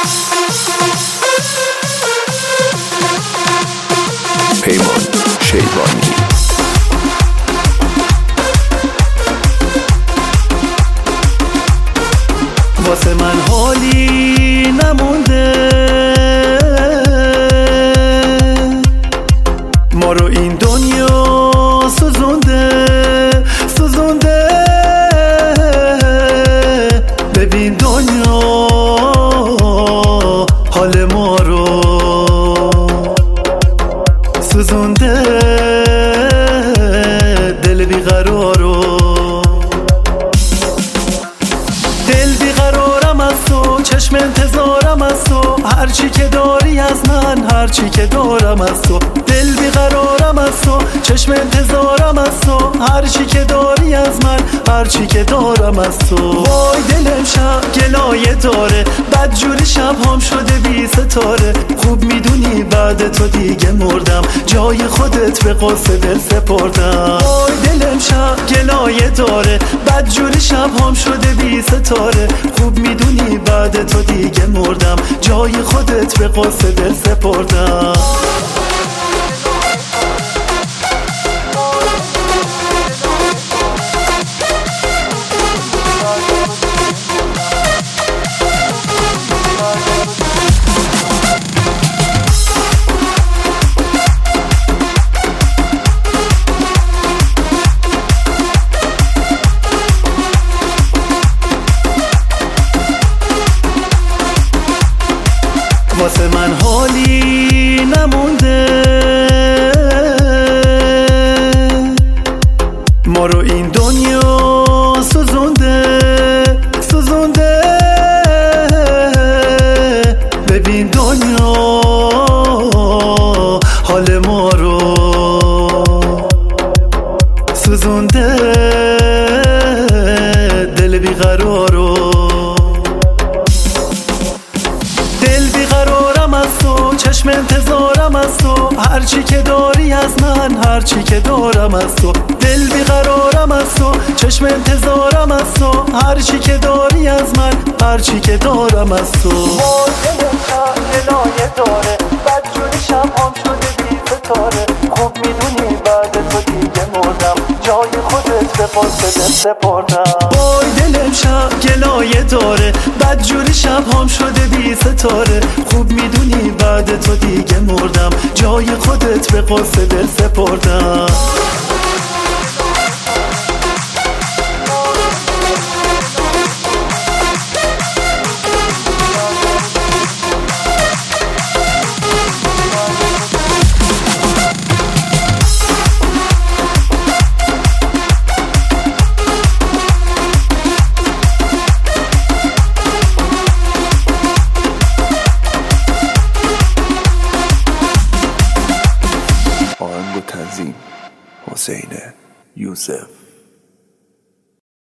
پیمان شیبانی. واسه من حالی نمونده، ما رو این دنیا سوزونده سوزونده. ببین دنیا حال ما رو سوزونده، دل بیقرار رو. دل بیقرارم از تو، چشم انتظارم از تو، هرچی که داری از من، هرچی که دارم از تو. دل بیقرارم از تو، چشم انتظارم از تو، هرچی که داری از من، هرچی که دارم از تو. وای دلم شب گلایه داره، بدجوری شب هم شده بی ستاره. خوب میدونی بعد تو دیگه مردم، جای خودت به قصه دل سپردم. وای دلم شب گلایه داره، بدجوری شب هم شده بی ستاره. خوب میدونی بعد تو دیگه مردم، جای خودت به قصه دل سپردم. واسه من حالی نمونده، ما رو این دنیا سوزونده سوزونده. ببین دنیا حال ما رو سوزونده، دل بیقرار رو. دل بیقرارم از تو، چشم انتظارم از تو، هرچی که داری از من، هرچی که دارم از تو. دل بیقرارم از تو، چشم انتظارم از تو، هرچی که داری از من، هرچی که دارم از تو. وای دلم شب گلایه داره، بدجوری شب هم شده بی ستاره. خوب میدونی بعد تو دیگه مردم، جای خودت به قصه دل سپردم. وای دلم شب گلایه داره، بدجوری شب هم شده بی ستاره. خوب میدونی بعد تو دیگه مردم، جای خودت به قصه دل سپردم. آهنگ و تنظیم حسین یوسف.